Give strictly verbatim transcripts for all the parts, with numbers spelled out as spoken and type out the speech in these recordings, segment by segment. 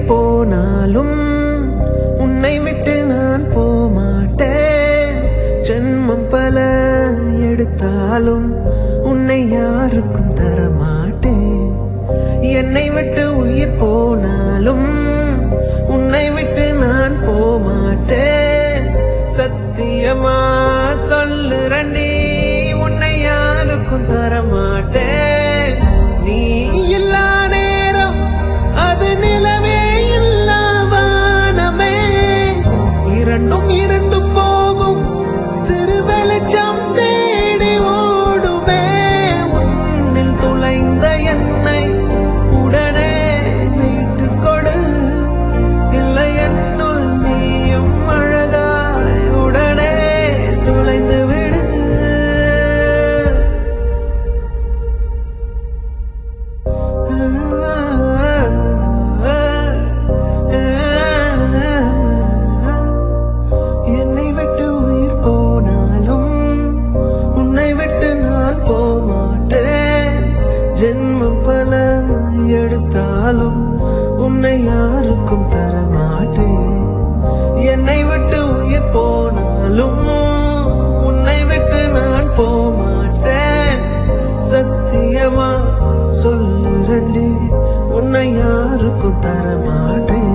போனாலும் உன்னை விட்டு நான் போமாட்டேன். ஜென்மம் பல எடுத்தாலும் உன்னை யாருக்கும் தரமாட்டேன். என்னை விட்டு உயிர் போனாலும் உன்னை விட்டு நான் போமாட்டேன். சத்தியமா சொல்லுறண்டி, உன்னை யாருக்கும் தரமாட்டேன். நீ இல்லா நேரம் அது நிலவே இல்லா வானமே, இரண்டும் இரண்டு போகும் சிறு வெளிச்சம் தேடி ஓடுமே. உன்னில் துளைந்த என்னை உடனே மீட்டு கொடு, இல்லை என்னுள் நீயும் அழகாய் உடனே துளைந்து விடு. என்னை விட்டு உயிர் போனாலும் உன்னை விட்டு நான் போமாட்டேன். ஜென்மம் பல எடுத்தாலும் உன்னை யாருக்கும் தரமாட்டேன். என்னை விட்டு உயிர் போனாலும் உன்னை விட்டு நான் போமாட்டேன். சத்தியமா சொல்லுறண்டி, உன்னை யாருக்கும் தரமாட்டேன்.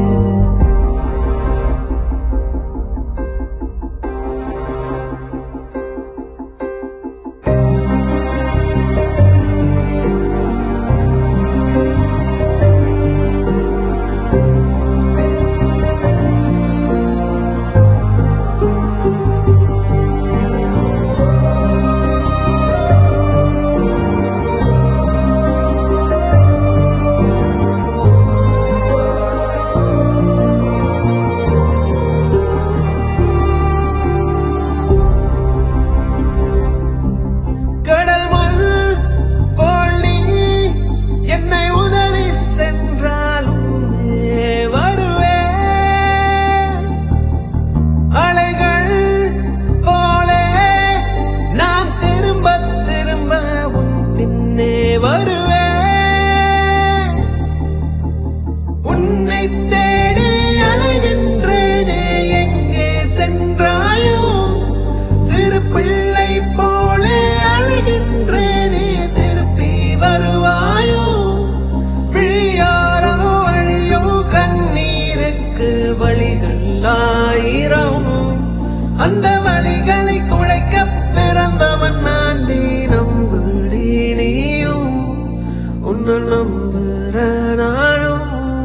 உன்னை தேடி அலைகின்றேனே, எங்கே சென்றாயோ? சிறு பிள்ளை போலே அழுகின்றேனே, திருப்பி வருவாயோ? விழியாரோ வழியோ கண்ணீருக்கு வழிகள் ஆயிரம், அந்த வழிகளை துடைக்க பிறந்தவன் நாண்டி. நம்புடி நீயும், உன்னை நம்புற நானும்.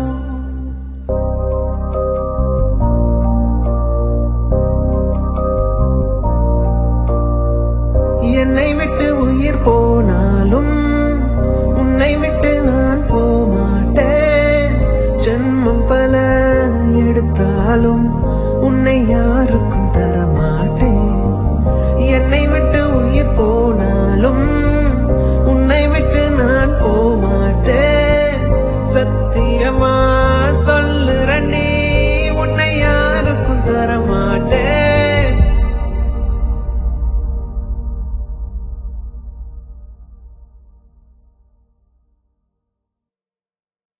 என்னை விட்டு உயிர் போனாலும் உன்னை விட்டு நான் போமாட்டேன். ஜென்மம் பல எடுத்தாலும் உன்னை